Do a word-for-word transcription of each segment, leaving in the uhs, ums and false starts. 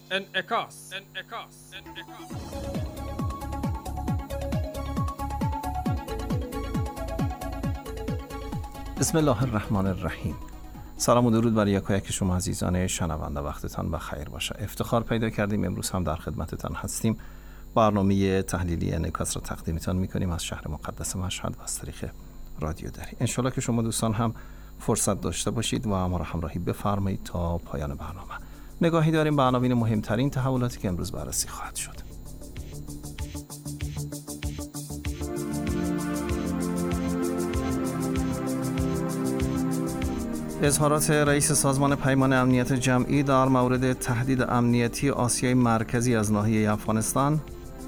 انعکاس انعکاس انعکاس بسم الله الرحمن الرحیم. سلام و درود بر یکایک شما عزیزان شنونده، وقتتان بخیر باشه. افتخار پیدا کردیم امروز هم در خدمتتان هستیم. برنامه تحلیلی انعکاس را تقدیمتان میکنیم از شهر مقدس مشهد و از طریق رادیو دری. انشالله که شما دوستان هم فرصت داشته باشید و ما را همراهی بفرمایید تا پایان برنامه. نگاهی داریم به عناوین مهمترین تحولاتی که امروز بررسی خواهد شد. اظهارات رئیس سازمان پیمان امنیت جمعی در مورد تهدید امنیتی آسیای مرکزی از ناحیه افغانستان،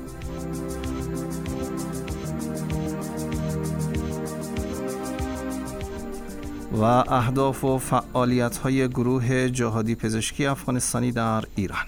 و اهداف و فعالیت‌های گروه جهادی پزشکی افغانستانی در ایران.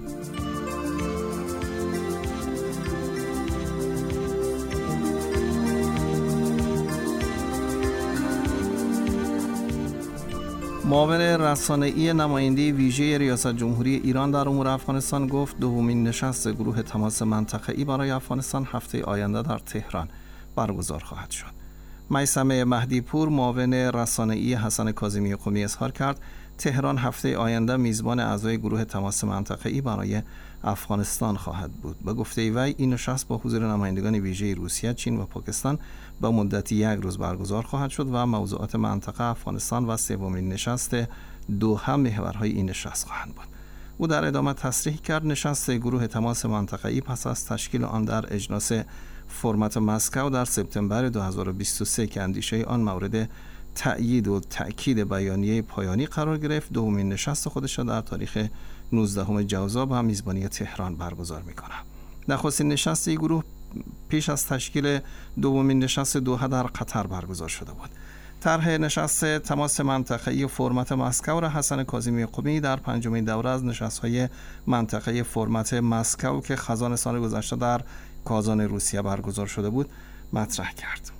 معاون رسانه‌ای نماینده ویژه ریاست جمهوری ایران در امور افغانستان گفت دومین نشست گروه تماس منطقه‌ای برای افغانستان هفته آینده در تهران برگزار خواهد شد. میثم مهدی پور معاون رسانه‌ای حسن کاظمی قمی اظهار کرد تهران هفته آینده میزبان اعضای گروه تماس منطقه‌ای برای افغانستان خواهد بود. به گفته وی این نشست با حضور نمایندگان ویژه روسیه، چین و پاکستان به مدت یک روز برگزار خواهد شد و موضوعات منطقه افغانستان و سومین نشست دوحه محورهای این نشست خواهند بود. او در ادامه تصریح کرد نشست گروه تماس منطقه‌ای پس از تشکیل آن در اجلاس فرمت مسکو در سپتامبر دو هزار و بیست و سه که اندیشه آن مورد تأیید و تأکید بیانیه پایانی قرار گرفت، دومین نشست خودش را در تاریخ نوزدهم جوزا به میزبانی تهران برگزار می‌کند. نخستین نشست این گروه پیش از تشکیل دومین نشست دوحه در قطر برگزار شده بود. طرح نشست تماس منطقه‌ای فرمت مسکو را حسن کاظمی قمی در پنجمین دوره از نشست‌های منطقه فرمت مسکو که خزان سال گذشته در کازان روسیه برگزار شده بود مطرح کرد.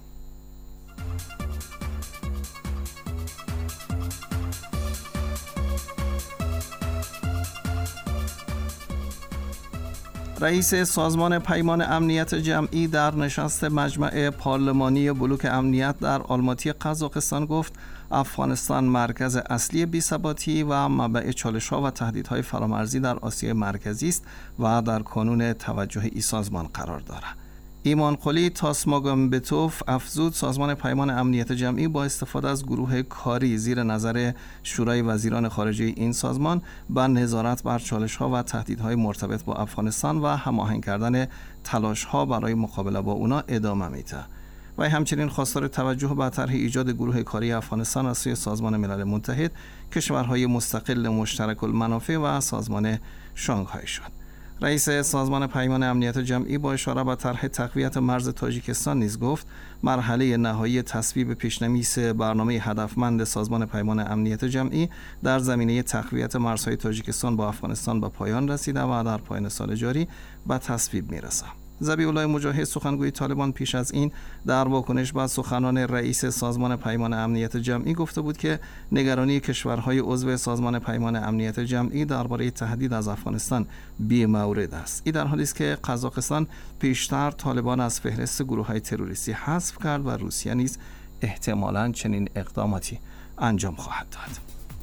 رئیس سازمان پیمان امنیت جمعی در نشست مجمع پارلمانی بلوک امنیت در آلماتی قزاقستان گفت افغانستان مرکز اصلی بی‌ثباتی و منبع چالش‌ها و تهدیدهای فرامرزی در آسیای مرکزی است و در کانون توجه این سازمان قرار دارد. ایمان قلی تاسماگامبتوف افزود سازمان پیمان امنیت جمعی با استفاده از گروه کاری زیر نظر شورای وزیران خارجه این سازمان به نظارت بر چالش‌ها و تهدیدهای مرتبط با افغانستان و هماهنگ کردن تلاش‌ها برای مقابله با اونا ادامه میده. و همچنین خواستار توجه به طرح ایجاد گروه کاری افغانستان از سوی سازمان ملل متحد، کشورهای مستقل مشترک المنافع و سازمان شانگهای شد. رئیس سازمان پیمان امنیت جمعی با اشاره به طرح تقویت مرز تاجیکستان نیز گفت مرحله نهایی تصویب پیشنویس برنامه هدفمند سازمان پیمان امنیت جمعی در زمینه تقویت مرزهای تاجیکستان با افغانستان به پایان رسیده و در پایان سال جاری به تصویب میرسد. ذبیح الله مجاهد سخنگوی طالبان پیش از این در واکنش به سخنان رئیس سازمان پیمان امنیت جمعی گفته بود که نگرانی کشورهای عضو سازمان پیمان امنیت جمعی درباره تهدید از افغانستان بی‌مورد است. این در حالی است که قزاقستان پیشتر طالبان از فهرست گروه‌های تروریستی حذف کرد و روسیه نیز احتمالاً چنین اقداماتی انجام خواهد داد.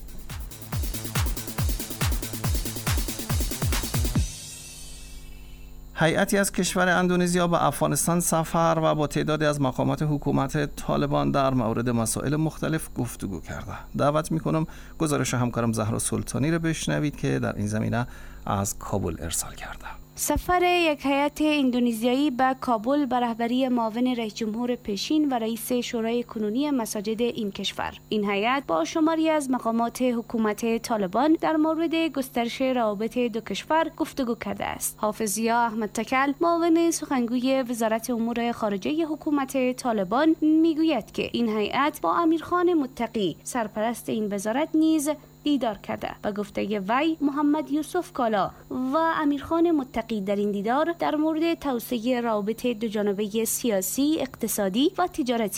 هیئتی از کشور اندونزیا به افغانستان سفر و با تعدادی از مقامات حکومت طالبان در مورد مسائل مختلف گفتگو کرده. دعوت میکنم گزارش همکارم زهرا سلطانی را بشنوید که در این زمینه از کابل ارسال کرده. سفر یک هیئت اندونزیایی به کابل به رهبری معاون رئیس جمهور پیشین و رئیس شورای کنونی مساجد این کشور. این هیئت با شماری از مقامات حکومت طالبان در مورد گسترش روابط دو کشور گفتگو کرده است. حافظ ضیا احمد تکل، معاون سخنگوی وزارت امور خارجه حکومت طالبان، میگوید که این هیئت با امیرخان متقی سرپرست این وزارت نیز دیدار کرده. به گفته وی محمد یوسف کالا و امیرخان متقی در این دیدار در مورد توسعه روابط دوجانبه سیاسی، اقتصادی و تجارتی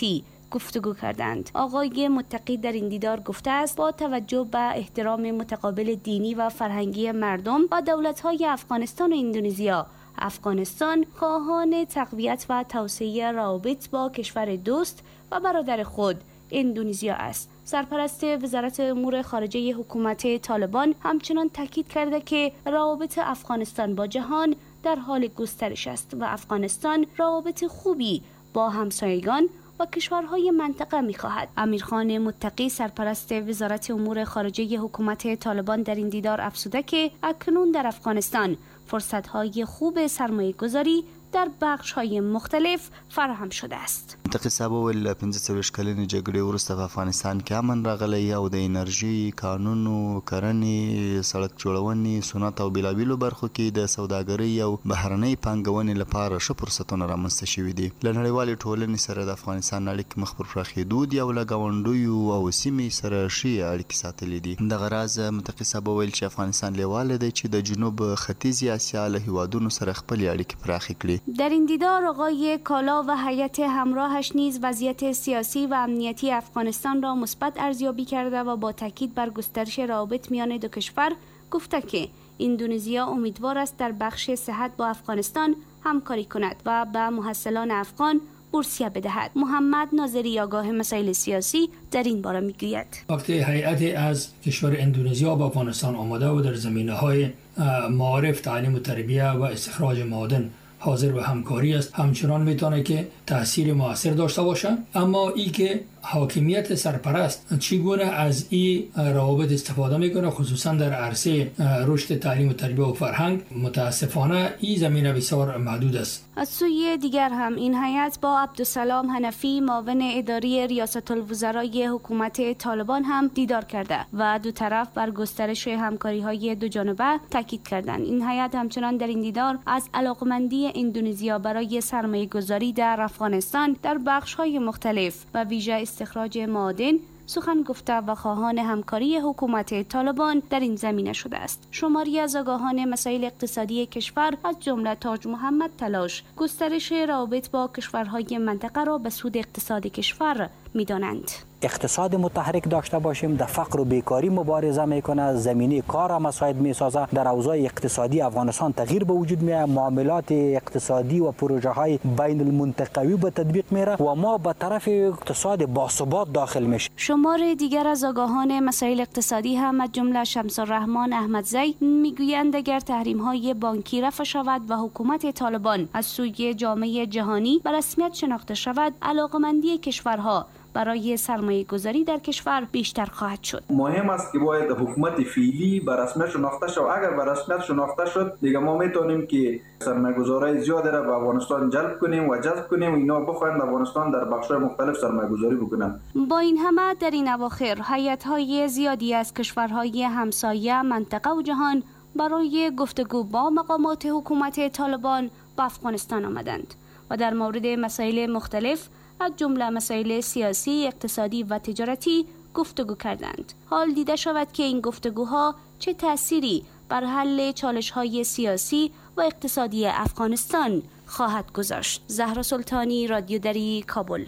گفتگو کردند. آقای متقی در این دیدار گفته است با توجه به احترام متقابل دینی و فرهنگی مردم و دولت‌های افغانستان و اندونزیا، افغانستان خواهان تقویت و توسعه روابط با کشور دوست و برادر خود اندونزیا است. سرپرست وزارت امور خارجه حکومت طالبان همچنان تاکید کرده که روابط افغانستان با جهان در حال گسترش است و افغانستان روابط خوبی با همسایگان و کشورهای منطقه می‌خواهد. امیرخان متقی سرپرست وزارت امور خارجه حکومت طالبان در این دیدار افزوده که اکنون در افغانستان فرصت‌های خوب سرمایه‌گذاری در بخش‌های مختلف فراهم شده است. متقي صاحب ول پنځه څلوېښت کلنې جګړې وروسته په افغانستان کې امن راغلی او د انرژي، قانونو، کرنې، سړک جوړونې، صنعت او بېلابېلو برخو کې د سوداګرۍ او بهرنۍ پانګونې لپاره ښه فرصتونه رامنځته شوي دي. له نړیوالې ټولنې سره د افغانستان اړیکې مخ پر پراخېدو دي او له ګاونډیو او سیمې سره ښې اړیکې ساتلې دي. دغه راز متقي صاحب ویل چې افغانستان لیواله دی چې د جنوب ختیځې اسیا له هیوادونو سره خپلې اړیکې پراخې کړي. در این دیدار آقای کالا و هیئت همراهش نیز وضعیت سیاسی و امنیتی افغانستان را مثبت ارزیابی کرده و با تاکید بر گسترش روابط میان دو کشور گفته که اندونزیا امیدوار است در بخش صحت با افغانستان همکاری کند و به محصلان افغان بورسیه بدهد. محمد ناظری آگاه مسائل سیاسی در این باره میگوید وقتی هیئت از کشور اندونزیا با افغانستان آمده و در زمینه‌های معارف، تعلیم و تربیت و استخراج معادن حاضر به همکاری است، همچنان میتونه که تاثیر موثر داشته باشه. اما ای که حاکمیت سرپرست چگونه از این روابط استفاده میکنه، خصوصا در عرصه رشد تعلیم و تربیت و فرهنگ، متاسفانه این زمینه بسیار محدود است. از سوی دیگر هم این هیئت با عبدالسلام حنفی معاون اداری ریاست الوزرای حکومت طالبان هم دیدار کرده و دو طرف بر گسترش همکاری های دو جانبه تاکید کردند. این هیئت همچنان در این دیدار از علاقمندی اندونزیا برای سرمایه گذاری در افغانستان در بخش های مختلف و ویژه استخراج معادن سخن گفته و خواهان همکاری حکومت طالبان در این زمینه شده است. شماری از آگاهان مسائل اقتصادی کشور از جمله تاج محمد تلاش گسترش روابط با کشورهای منطقه را به سود اقتصاد کشور می‌دانند. اقتصاد متحرک داشته باشیم، در فقر و بیکاری مبارزه میکنه، زمینه کار هم مساعد میسازه، در اوضاع اقتصادی افغانستان تغییر به وجود میاد، معاملات اقتصادی و پروژه های بین المنطقوی به تطبیق میره و ما به طرف اقتصاد باثبات داخل میشه. شمار دیگر از آگاهان مسائل اقتصادی هم از جمله شمس الرحمن احمدزی میگویند اگر تحریم های بانکی رفع شود و حکومت طالبان از سوی جامعه جهانی به رسمیت شناخته شود، علاقمندی کشورها برای سرمایه گذاری در کشور بیشتر خواهد شد. مهم است که باید حکومت فعلی به رسمیت شناخته شود. اگر به رسمیت شناخته شد دیگه ما میتونیم که سرمایه گذاری زیاد را به افغانستان جلب کنیم و جذب کنیم و اینا بخواهند افغانستان در بخش‌های مختلف سرمایه گذاری بکنند. با این همه در این اواخر هیئت‌های زیادی از کشورهای همسایه، منطقه و جهان برای گفتگو با مقامات حکومت طالبان به افغانستان آمدند و در مورد مسائل مختلف از جمله مسائل سیاسی، اقتصادی و تجارتی گفتگو کردند. حال دیده شود که این گفتگوها چه تأثیری بر حل چالش‌های سیاسی و اقتصادی افغانستان خواهد گذاشت. زهرا سلطانی، رادیو دری، کابل.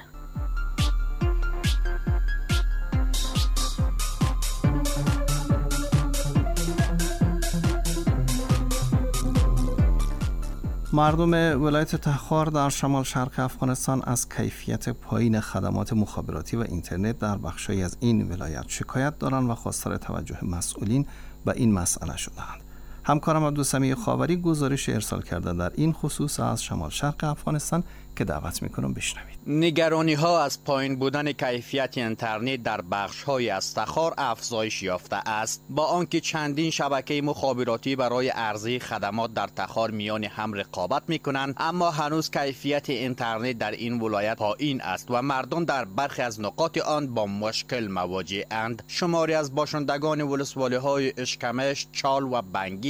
مردم ولایت تخار در شمال شرق افغانستان از کیفیت پایین خدمات مخابراتی و اینترنت در بخشی از این ولایت شکایت دارند و خواستار توجه مسئولین به این مسئله شدند. همکارم عبدالسمیع خاوری گزارش ارسال کرده در این خصوص از شمال شرق افغانستان که دعوت میکنم بشنوید. نگرانی ها از پایین بودن کیفیت اینترنت در بخش های از تخار افزایش یافته است، با آنکه چندین شبکه مخابراتی برای عرضه خدمات در تخار میان هم رقابت میکنند، اما هنوز کیفیت اینترنت در این ولایت پایین است و مردم در برخی از نقاط آن با مشکل مواجه اند. شماری از باشندگان ولسوالی های اشکمش، چال و بنگی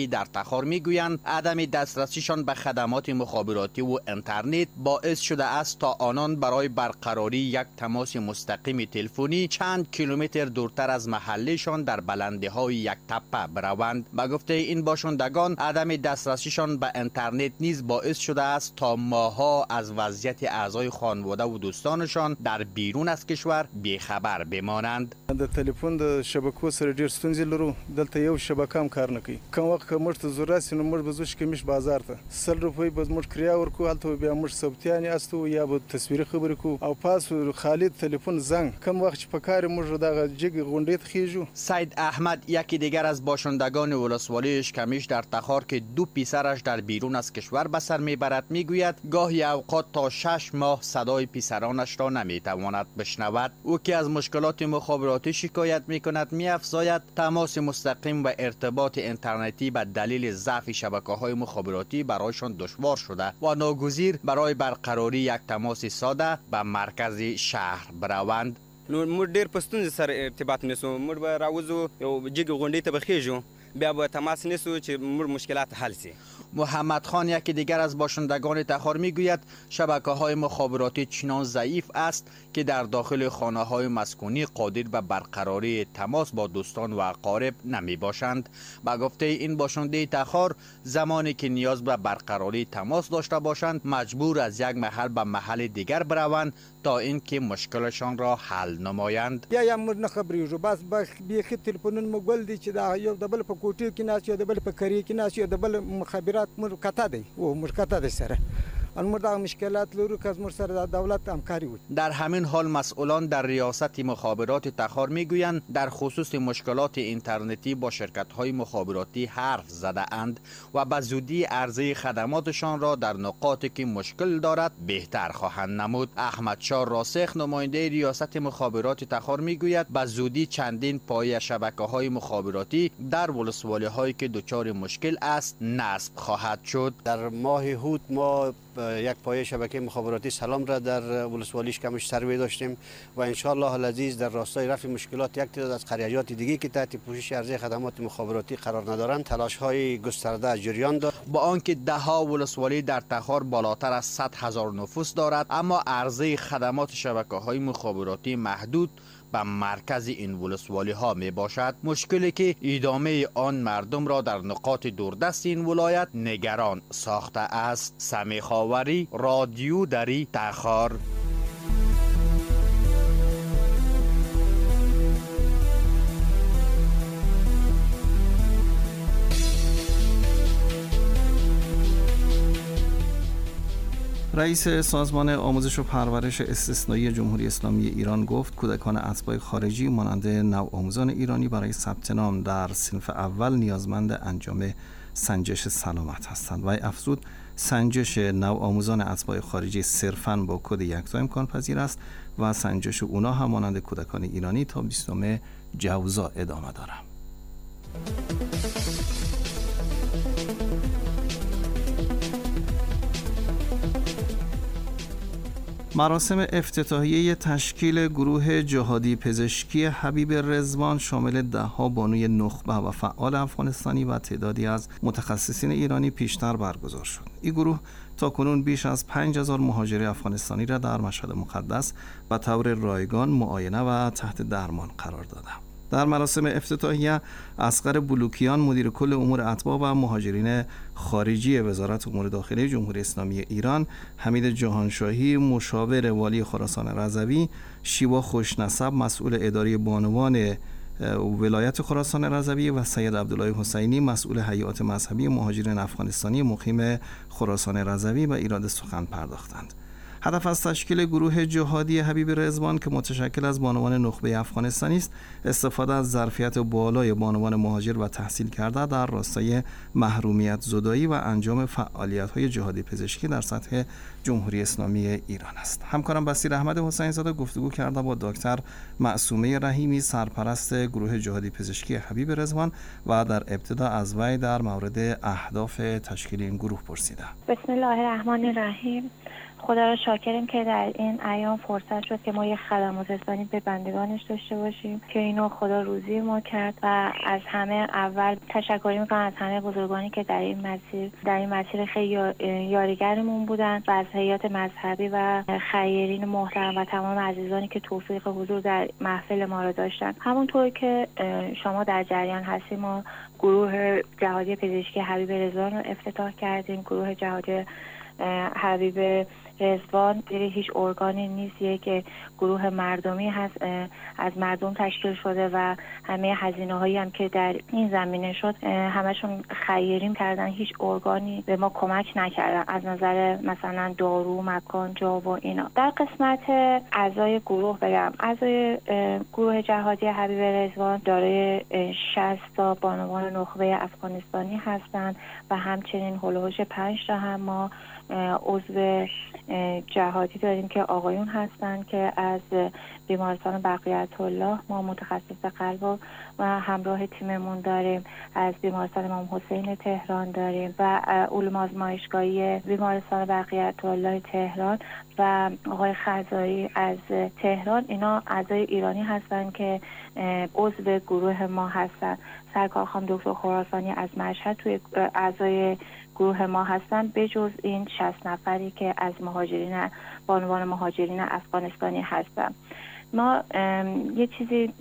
صحتی در تخار میگویند عدم دسترسیشان به خدمات مخابراتی و اینترنت باعث شده است تا آنان برای برقراری یک تماس مستقیم تلفنی چند کیلومتر دورتر از محلشان در بلندی‌های یک تپه بروند. به گفته این باشندگان عدم دسترسیشان به اینترنت نیز باعث شده است تا ماه‌ها از وضعیت اعضای خانواده و دوستانشان در بیرون از کشور بیخبر بمانند. د تلیفون د شبکو سره ډیر ستونزې لرو. دلته یو شبکه هم کار نه کوي. کوم وخت که موږ ته ضرورت سي نو موږ به ځو شکمیش بازار ته سل روپۍ به موږ کریا ورکو، هلته بیا موږ ثبتیانې استو یا به تصویري خبرې کو او پاسو خالد تلیفون زنګ کوم وخت چې په کار موږ دغه جګ غونډې ته خیجو. سید احمد یکی دیگر از باشندگان ولسوالی اشکمیش در تخار که دو پسرش در بیرون از کشور به سر میبرد میگوید گاهی اوقات تا شش ماه صدای پسرانش را نمیتواند بشنود. او که از مشکلات مخابراتی شکایت میکند میافزاید تماس مستقیم و ارتباط اینترنتی به دلیل ضعف شبکه‌های مخابراتی برایشان دشوار شده و ناگزیر برای برقراری یک تماس ساده به مرکز شهر بروند. نو موږ ډیر په ستونزې سره ارتباط نیسو. موږ به راوځو یو جګ غونډې ته به خیژو، بیا به تماس نیسو چې موږ مشکلات حل سي. محمد خان یکی دیگر از باشندگان تخار میگوید شبکه‌های مخابراتی چنان ضعیف است که در داخل خانه‌های مسکونی قادر به برقراری تماس با دوستان و اقارب نمی باشند. با گفته این باشنده تخار زمانی که نیاز به برقراری تماس داشته باشند مجبور از یک محل به محل دیگر بروند تا اینکه مشکلشان را حل نمایند. یا یا مر نه خبرېږو بس به بیخي تلیفونونه مو ګل دي چې دا یو د بل په کوټې کې ناست یو د بل په کری کې ناست یو د بل مخابرات مر کته دی او مر کته دی سره ان مر دا مشکلات لرو که از مر سره دولت همکاری بود. در همین حال مسئولان در ریاست مخابرات تخار میگویند در خصوص مشکلات اینترنتی با شرکت‌های مخابراتی حرف زده اند و به زودی عرضه خدماتشان را در نقاطی که مشکل دارد بهتر خواهند نمود. احمد شاه راسخ نماینده ریاست مخابرات تخار میگوید به زودی چندین پایه شبکه‌های مخابراتی در ولسوالی‌هایی که دچار مشکل است نصب خواهد شد. در ماه هوت ما یک پایه شبکه مخابراتی سلام را در ولسوالی اشکمیش سروی داشتیم و ان شاء الله العزیز در راستای رفع مشکلات یک تعداد از قریات دیگه که تحت پوشش عرضه خدمات مخابراتی قرار ندارند تلاش های گسترده از جریان دارد. با آنکه ده ها ولسوالی در تخار بالاتر از صد هزار نفوس دارد اما عرضه خدمات شبکه های مخابراتی محدود به مرکز این ولسوالی ها می باشد، مشکلی که ادامه آن مردم را در نقاط دوردست این ولایت نگران ساخته است. سمی خاوری، رادیو دری، تخار. رئیس سازمان آموزش و پرورش استثنایی جمهوری اسلامی ایران گفت کودکان اتباع خارجی مانند نوآموزان ایرانی برای ثبت نام در صنف اول نیازمند انجام سنجش سلامت هستند و افزود سنجش نوآموزان اتباع خارجی صرفاً با کد یکتا امکان پذیر است و سنجش اونا هم مانند کودکان ایرانی تا بیستم جوزا ادامه دارد. مراسم افتتاحیه تشکیل گروه جهادی پزشکی حبیب رضوان شامل ده‌ها بانوی نخبه و فعال افغانستانی و تعدادی از متخصصین ایرانی پیشتر برگزار شد. این گروه تاکنون بیش از پنج هزار مهاجر افغانستانی را در مشهد مقدس به طور رایگان معاینه و تحت درمان قرار دادند. در مراسم افتتاحیه اصغر بلوکیان مدیر کل امور اتباع و مهاجرین خارجی وزارت امور داخلی جمهوری اسلامی ایران، حمید جهانشاهی مشاور والی خراسان رضوی، شیوا خوشنسب مسئول اداری بانوان ولایت خراسان رضوی و سید عبدالله حسینی مسئول هیئات مذهبی مهاجرین افغانستانی مقیم خراسان رضوی به ایراد سخن پرداختند. هدف از تشکیل گروه جهادی حبیب رضوان که متشکل از بانوان نخبه افغانستانی است، استفاده از ظرفیت بالای بانوان مهاجر و تحصیل کرده در راستای محرومیت زدایی و انجام فعالیت‌های جهادی پزشکی در سطح جمهوری اسلامی ایران است. همکارم بصیر احمد حسین زاده گفتگو کرده با دکتر معصومه رحیمی سرپرست گروه جهادی پزشکی حبیب رضوان و در ابتدا از وی در مورد اهداف تشکیل این گروه پرسیده. بسم الله الرحمن الرحیم. خدا را شاکریم که در این ایام فرصت شد که ما یک خدمات رسانی به بندگانش داشته باشیم که اینو خدا روزی ما کرد و از همه اول تشکر میکنم از همه بزرگانی که در این مسیر در این مسیر خیلی یاریگرمون بودن و از هیئات مذهبی و خیرین محترم و تمام عزیزانی که توفیق حضور در محفل ما را داشتن. همونطور که شما در جریان هستیم ما گروه جهادی پزشکی حبیب رضوان رو افتتاح کردیم. گروه جهادی حبیب رضوان زیر هیچ ارگانی نیست، یک گروه مردمی هست، از مردم تشکیل شده و همه هزینه هایی هم که در این زمینه شد همشون خیرین کردن، هیچ ارگانی به ما کمک نکردن از نظر مثلا دارو، مکان، جا و اینا. در قسمت اعضای گروه بگم، اعضای گروه جهادی حبیب رضوان دارای شصت تا بانوان نخبه افغانستانی هستند و همچنین هولوش پنج تا هم ما عضو جهادی داریم که آقایون هستند که از بیمارستان بقیت الله ما متخصص قلب و همراه تیممون داریم، از بیمارستان امام حسین تهران داریم و علوم آزمایشگاهی بیمارستان بقیت الله تهران و آقای خزایی از تهران. اینا اعضای ایرانی هستند که عضو گروه ما هستند. سرکار خانم دکتر خراسانی از مشهد توی اعضای گروه ما هستن، به جز این شصت نفری که از مهاجرین به عنوان مهاجرین افغانستانی هستن. ما یه چیزی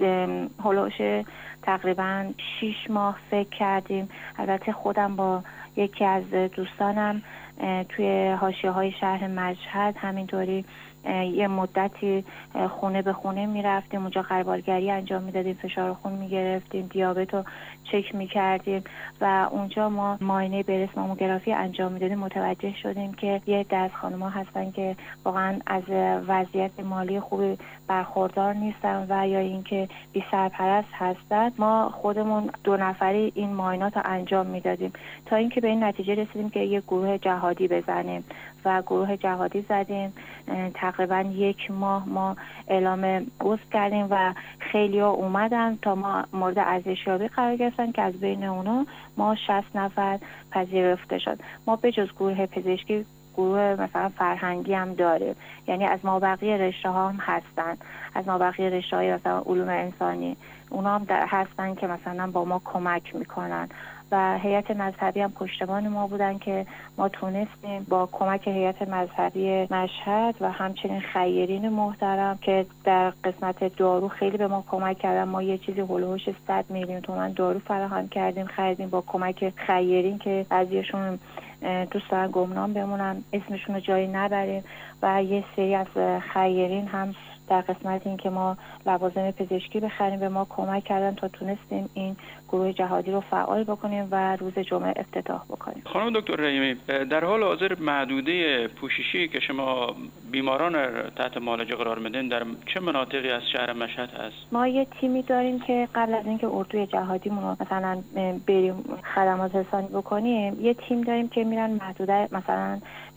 هولوش تقریبا شیش ماه فکر کردیم. البته خودم با یکی از دوستانم توی حاشیه‌های شهر مشهد همینطوری یه مدتی خونه به خونه می رفتیم، اونجا غربالگری انجام می دادیم، فشار خون می گرفتیم، دیابت رو چک می کردیم و اونجا ما معاینه برس ماموگرافی انجام می دادیم. متوجه شدیم که یه دست خانم‌ها هستن که واقعا از وضعیت مالی خوبی برخوردار نیستن و یا اینکه بی سرپرست هستن. ما خودمون دو نفری این معاینات رو انجام می دادیم تا اینکه به این نتیجه رسیدیم که یه گروه جهادی بزنیم و گروه جهادی زدیم. تقریبا یک ماه ما اعلام عضو کردیم و خیلی ها اومدن تا ما مورد ارزشیابی قرار گرفتن که از بین اونا ما شصت نفر پذیرفته شد. ما به جز گروه پزشکی گروه مثلا فرهنگی هم داریم، یعنی از مابقی رشته ها هم هستن، از مابقی رشته های مثلا علوم انسانی اونا هم هستن که مثلا با ما کمک میکنن و هیئت مذهبی هم پشتیبان ما بودن که ما تونستیم با کمک هیئت مذهبی مشهد و همچنین خیرین محترم که در قسمت دارو خیلی به ما کمک کردن. ما یه چیزی هولوش صد میلیون تومان دارو فراهم کردیم، خریدیم با کمک خیرین که بعضیشون دوست دارن گمنام بمونن، اسمشون رو جایی نبریم و یه سری از خیرین هم در قسمت این که ما لوازم پزشکی بخریم به ما کمک کردن تا تونستیم این گروه جهادی رو فعال بکنیم و روز جمعه افتتاح بکنیم. خانم دکتر رحیمی، در حال حاضر محدوده پوششی که شما بیماران تحت معالجه قرار میدین در چه مناطقی از شهر مشهد هست؟ ما یه تیمی داریم که قبل از اینکه اردوی جهادیمون رو مثلا بریم خدمات رسانی بکنیم، یه تیم داریم که میرن محدوده، مثلا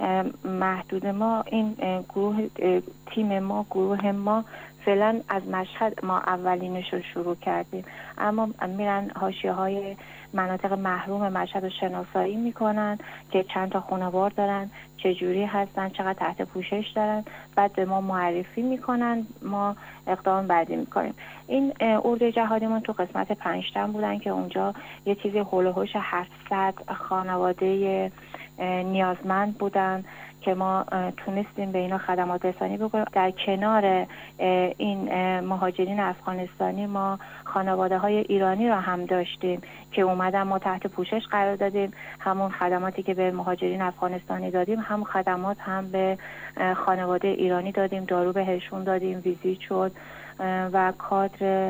محدود ما این گروه تیم ما گروه ما فعلا از مشهد ما اولینش رو شروع کردیم، اما میرن حاشیه‌های مناطق محروم مشهد رو شناسایی میکنن که چند تا خانوار دارن، چه جوری هستن، چقدر تحت پوشش دارن، بعد به ما معرفی میکنن، ما اقدام بعدی میکنیم. این اردوی جهادیمون تو قسمت پنجتن بودن که اونجا یه چیزی هولوهوش هفتصد خانواده نیازمند بودن که ما تونستیم به اینا خدمات رسانی بکنیم. در کنار این مهاجرین افغانستانی ما خانواده های ایرانی را هم داشتیم که اومدن، ما تحت پوشش قرار دادیم. همون خدماتی که به مهاجرین افغانستانی دادیم هم خدمات هم به خانواده ایرانی دادیم، دارو بهشون دادیم، ویزیت شد و کادر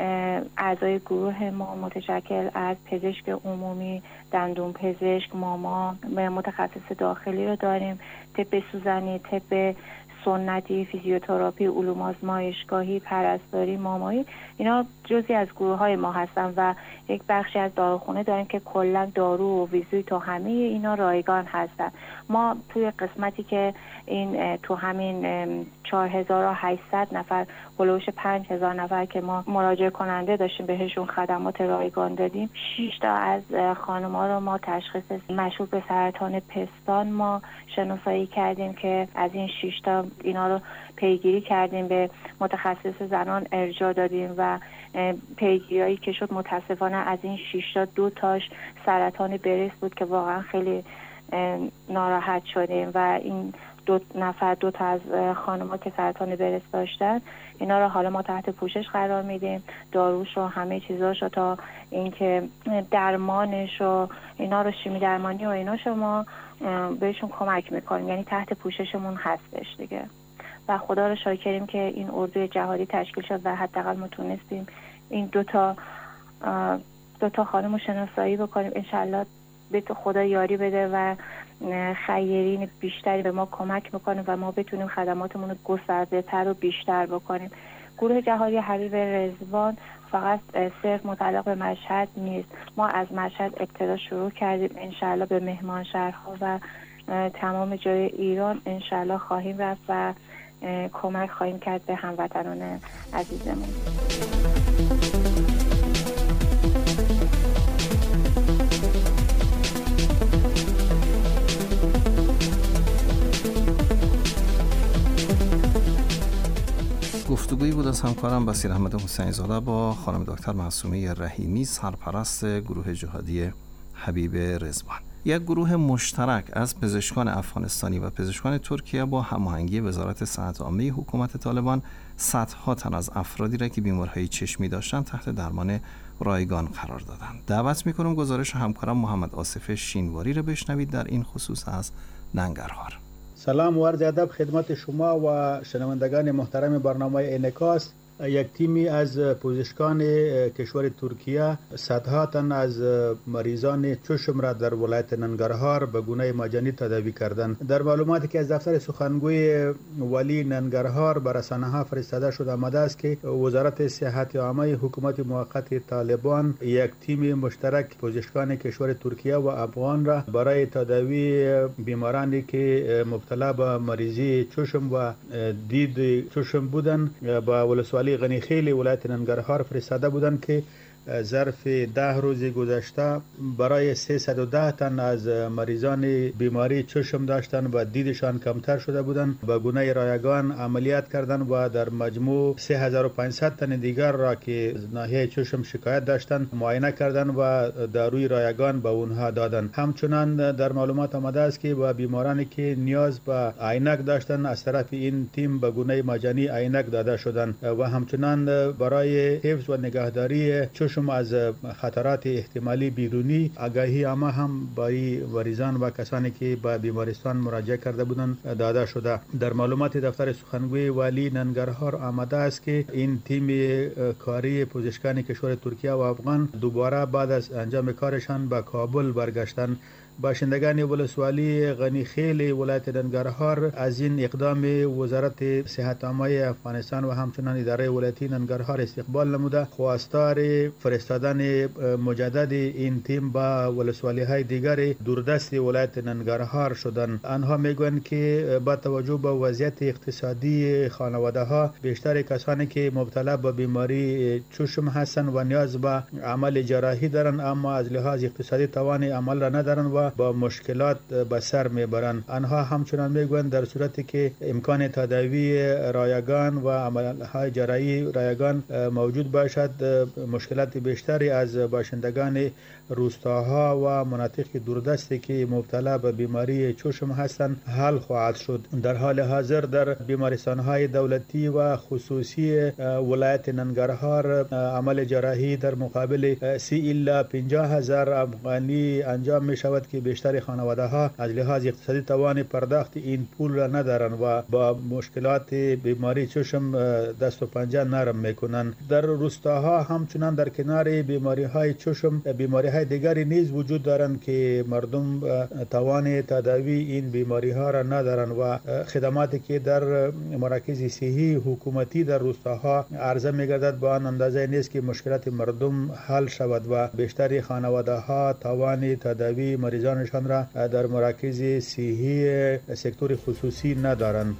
اعضای گروه ما متشکل از پزشک عمومی، دندون پزشک، ماما، متخصص داخلی رو داریم، طب سوزنی، طب سنتی، فیزیوتراپی، علوم آزمایشگاهی، پرستاری، مامایی، اینا جزئی از گروه های ما هستن و یک بخشی از داروخونه داریم که کلا دارو و ویزیت و همه اینا رایگان هستن. ما توی قسمتی که این تو همین چهار هزار و هشتصد نفر هلوش پنج هزار نفر که ما مراجعه کننده داشتیم بهشون خدمات رایگان دادیم، شش تا از خانم‌ها رو ما تشخیص مشهور به سرطان پستان ما شناسایی کردیم که از این شش تا اینا رو پیگیری کردیم، به متخصص زنان ارجاع دادیم و پیگیریایی که شد متاسفانه از این شش تا دو تاش سرطان بریس بود که واقعا خیلی ناراحت شدیم و این دو نفر دو تا از خانم‌ها که سرطان بریس داشتن اینا رو حالا ما تحت پوشش قرار میدیم، داروش و همه چیزاش رو تا اینکه درمانش و اینا رو شیمی درمانی و اینا شما بهشون کمک میکنیم، یعنی تحت پوششمون هستش دیگه. و خدا رو شاکریم که این اردوی جهادی تشکیل شد و حداقل ما تونستیم این دو تا دو تا خانم رو شناسایی بکنیم. انشالله به تو خدا یاری بده و خیرین بیشتری به ما کمک میکنه و ما بتونیم خدماتمون رو گسترده تر و بیشتر بکنیم. گروه جهادی حبیب رضوان فقط صرف متعلق به مشهد نیست، ما از مشهد ابتدا شروع کردیم، انشالله به مهمان شهرها و تمام جای ایران انشالله خواهیم رفت و کمک خواهیم کرد به هموطنان عزیزمون. گفتگویی بود از همکارم بصیر احمد حسینی زاده با خانم دکتر معصومه رحیمی، سرپرست گروه جهادی حبیب رضوان. یک گروه مشترک از پزشکان افغانستانی و پزشکان ترکیه با هماهنگی وزارت صحت عامه حکومت طالبان صدها تن از افرادی را که بیماری‌های چشمی داشتند تحت درمان رایگان قرار دادند. دعوت می‌کنم گزارش همکارم محمد آصف شینواری را بشنوید در این خصوص از ننگرهار. سلام و عرض ادب خدمت شما و شنوندگان محترم برنامه انعکاس. یک تیمی از پزشکان کشور ترکیه صدها تن از مریضان چشم را در ولایت ننگرهار به گونه مجانی تداوی کردند. در معلوماتی که از دفتر سخنگوی ولی ننگرهار به رسانه‌ها فرستاده شده آمده است که وزارت صحت عامه حکومت موقت طالبان یک تیم مشترک پزشکان کشور ترکیه و افغان را برای تداوی بیمارانی که مبتلا به مریضی چشم و دید چشم بودند با ولسوالی غنی خیلی ولایت ننگرهار فرستاده بودند که ظرف ده روز گذشته برای سیصد و ده تن از مریضان بیماری چشم داشتند و دیدشان کمتر شده بودند به گونه رایگان عملیات کردند و در مجموع سه هزار و پانصد تن دیگر را که ناحیه چشم شکایت داشتند معاینه کردند و داروی رایگان به اونها دادند. همچنان در معلومات آمده است که با بیمارانی که نیاز به عینک داشتند از طرف این تیم به گونه مجانی عینک داده شدند و همچنان برای حفظ و نگهداری چشم از خطرات احتمالی بیرونی آگاهی عامه هم برای مریضان و کسانی که به بیمارستان مراجعه کرده بودند داده شده. در معلومات دفتر سخنگوی والی ننگرهار آمده است که این تیم کاری پزشکان کشور ترکیه و افغان دوباره بعد از انجام کارشان به کابل برگشتند. باشندگان ولسوالی غنی خیل ولایت ننگرهار از این اقدام وزارت صحت عامه افغانستان و همچنان اداره ولایتی ننگرهار استقبال نموده خواستار فرستادن مجدد این تیم با ولسوالی های دیگر دوردست ولایت ننگرهار شدند. آنها میگویند که با توجه به وضعیت اقتصادی خانواده ها بیشتر کسانی که مبتلا به بیماری چشم هستند و نیاز به عمل جراحی دارند اما از لحاظ اقتصادی توان عمل را ندارند و با مشکلات به سر میبرند. آنها همچنان میگویند در صورتی که امکان تداوی رایگان و عملهای جراحی رایگان موجود باشد مشکلات بیشتری از باشندگان روستاها و مناطق دوردستی که مبتلا به بیماری چشم هستند حل خواهد شد. در حال حاضر در بیمارستان‌های دولتی و خصوصی ولایت ننگرهار عمل جراحی در مقابل سی الی پنجاه هزار افغانی انجام می شود که که بیشتر خانواده ها از لحاظ اقتصادی توان پرداخت این پول را ندارند و با مشکلات بیماری چشم دست و پنجه نرم میکنند. در روستاها همچنان در کنار بیماری های چشم بیماری های دیگری نیز وجود دارند که مردم توان تداوی این بیماری ها را ندارند و خدماتی که در مراکز صحی حکومتی در روستاها عرضه میگردد با آن اندازه نیست که مشکلات مردم حل شود و بیشتر خانواده ها توان تداوی مریضانشان را در مراکز صحی سکتور خصوصی ندارند.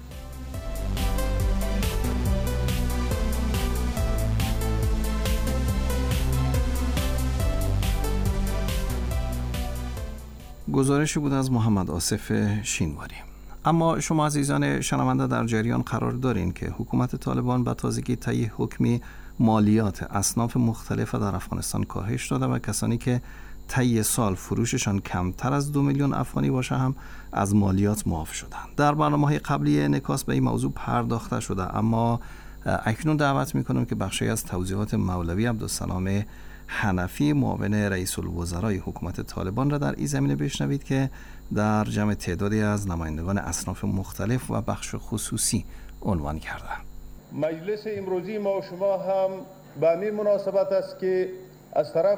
گزارشی بود از محمد آصف شینواری. اما شما عزیزان شنونده در جریان قرار دارین که حکومت طالبان به تازگی طی حکمی مالیات اصناف مختلف در افغانستان کاهش داده و کسانی که طی سال فروششان کمتر از دو میلیون افغانی باشه هم از مالیات معاف شدند. در برنامه‌های قبلی انعکاس به این موضوع پرداخته شده، اما اکنون دعوت می‌کنم که بخشی از توضیحات مولوی عبدالسلام حنفی معاون رئیس الوزرای حکومت طالبان را در این زمینه بشنوید که در جمع تعدادی از نمایندگان اصناف مختلف و بخش خصوصی عنوان کرده. مجلس امروزی ما و شما هم به همین مناسبت است که از طرف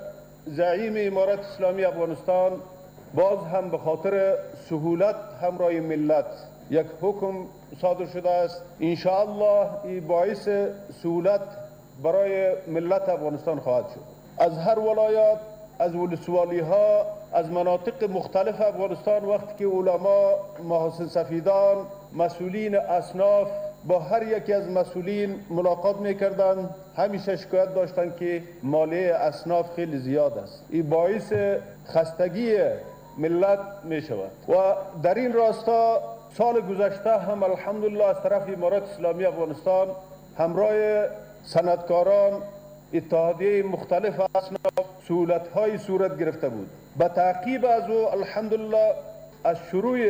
زعیم امارت اسلامی افغانستان باز هم به خاطر سهولت همراه ملت یک حکم صادر شده است. انشاءالله این باعث سهولت برای ملت افغانستان خواهد شد. از هر ولایات، از ولسوالی ها، از مناطق مختلف افغانستان وقتی که علما، محاسن سفیدان، مسئولین اصناف با هر یکی از مسئولین ملاقات میکردند، همیشه شکایت داشتند که مالیه اصناف خیلی زیاد است. این باعث خستگی ملت می شود و در این راستا سال گذشته هم الحمدلله از طرف امارت اسلامی افغانستان همراه صنعتکاران اتحادیه مختلف اصناف سهولت‌های صورت گرفته بود. به تعقیب از او الحمدلله از شروع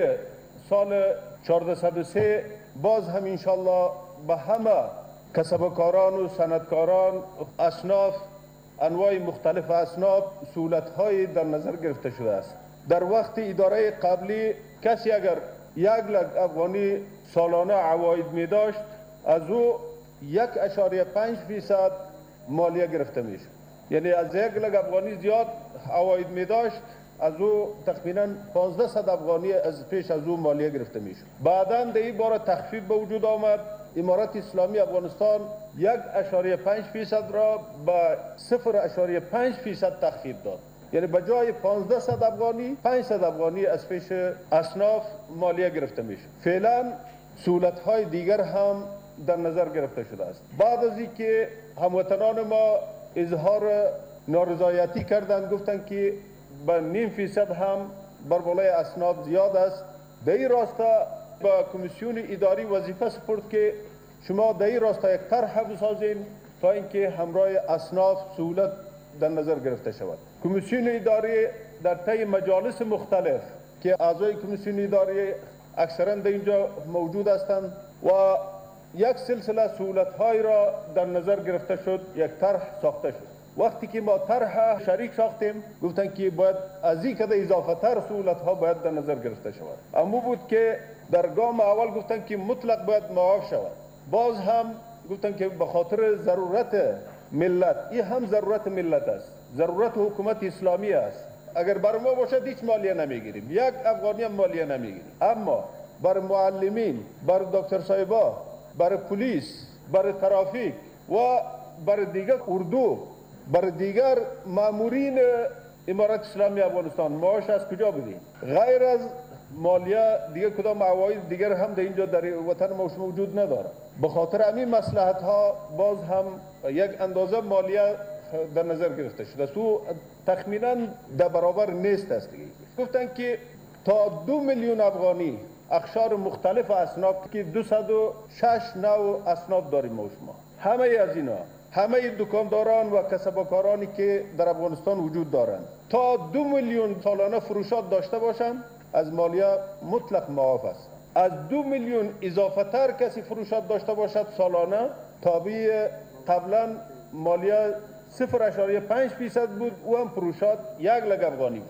سال چهارصد و سه باز هم انشالله به همه کسبکاران و صنعتکاران اصناف انواع مختلف اصناف سهولت‌های در نظر گرفته شده است. در وقت اداره قبلی کسی اگر یک لک افغانی سالانه عواید می داشت از او یک اشاریه پنج فیصد مالیه گرفته می شد. یعنی از یک لک افغانی زیاد عواید می داشت از او تقریباً پانزده صد افغانی از پیش از او مالیه گرفته می شد. بعداً در این بار تخفیف به وجود آمد. امارت اسلامی افغانستان یک اشاریه پنج فیصد را به صفر اشاریه پنج فیصد تخفیف داد. یعنی به جای پانزده صد افغانی پانصد افغانی از پیش اصناف مالیه گرفته می شد. فعلا سهولت های دیگر هم در نظر گرفته شده است. بعد از اینکه هموطنان ما اظهار نارضایتی کردند، گفتند که به نیم فیصد هم بر بالای اصناف زیاد است، در این راستا با کمیسیون اداری وظیفه سپرد که شما در این راستا یک طرح بسازین تا اینکه همراه اصناف سهولت در نظر گرفته شود. کمیسیون اداری در طی مجالس مختلف که اعضای کمیسیون اداری اکثرا در اینجا موجود هستند و یک سلسله سهولت‌های را در نظر گرفته شد، یک طرح ساخته شد. وقتی که ما طرح شریک ساختیم گفتن که باید از این کده اضافه تر سهولت‌ها باید در نظر گرفته شود. اما بود که در گام اول گفتن که مطلق باید معاف شود. باز هم گفتن که به خاطر ضرورت ملت، این هم ضرورت ملت است، ضرورت حکومت اسلامی است. اگر بر ما باشد هیچ مالیه نمیگیریم، یک افغانی هم مالیه نمیگیریم، اما بر معلمین، بر دکتر صاحبا، بر پلیس، بر ترافیک و بر دیگر اردو، بر دیگر مامورین امارت اسلامی افغانستان معاش از کجا بدیم؟ غیر از مالیه دیگر کدام عواید دیگر هم در اینجا در وطن ما موجود نداره. به خاطر همین مصلحت ها باز هم یک اندازه مالیه در نظر گرفته شده. سو تخمینا در برابر نیست است. گفتن که تا دو میلیون افغانی اقشار مختلف اصناف که دویست و شش نوع اصناف داریم ما شما، همه از اینا، همه دکانداران و کسبکارانی که در افغانستان وجود دارند تا دو میلیون سالانه فروشات داشته باشند از مالیه مطلق معاف است. از دو میلیون اضافه تر کسی فروشات داشته باشد سالانه، تابع قبلا مالیه صفر اشاریه پنج فیصد بود، او هم فروشات یک لک افغانی بود.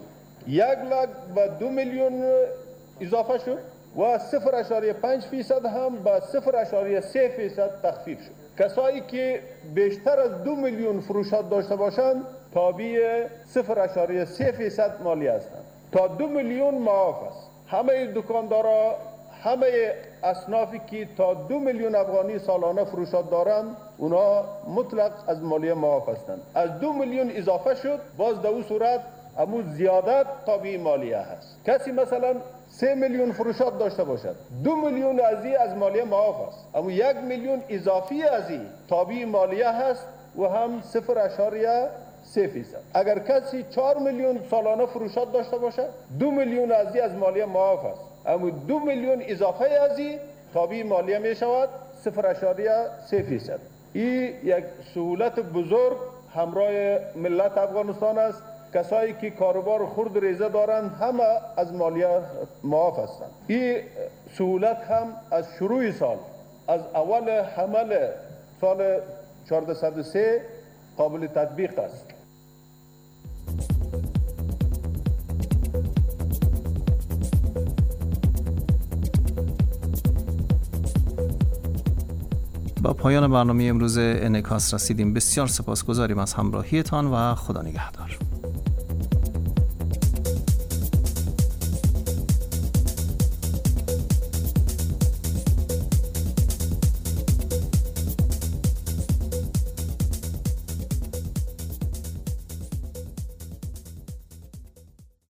یک لاک و دو میلیون اضافه شد و صفر اشاریه پنج فیصد هم به صفر اشاریه سه فیصد تخفیف شد. کسایی که بیشتر از دو میلیون فروشات داشته باشند تابع صفر اشاریه سه فیصد مالیه هستند. تا دو میلیون معاف است. همه دکاندارا، همه اصنافی که تا دو میلیون افغانی سالانه فروشات دارند اونا مطلق از مالیه معاف هستند. از دو میلیون اضافه شد، باز در اون صورت امو زیادت تابع مالیه هست. کسی مثلا سه میلیون فروشات داشته باشد، دو میلیون از این از مالیه معاف است، اما یک میلیون اضافی از این تابع مالیه هست و هم صفر اشاریه سه فیصد. اگر کسی چهار میلیون سالانه فروشات داشته باشد، دو میلیون از این از مالیه معاف است، اما دو میلیون اضافه از این تابع مالیه می شود صفر اشاریه سه فیصد. این یک سهولت بزرگ همراه ملت افغانستان است. کسایی که کاروبار خرد ریزه دارند همه از مالیه معاف هستند. این سهولت هم از شروع سال، از اول حمل سال چهارصد و سه قابل تطبیق است. با پایان برنامه امروز انعکاس رسیدیم. بسیار سپاسگزاریم از همراهیتان و خدا نگهدار.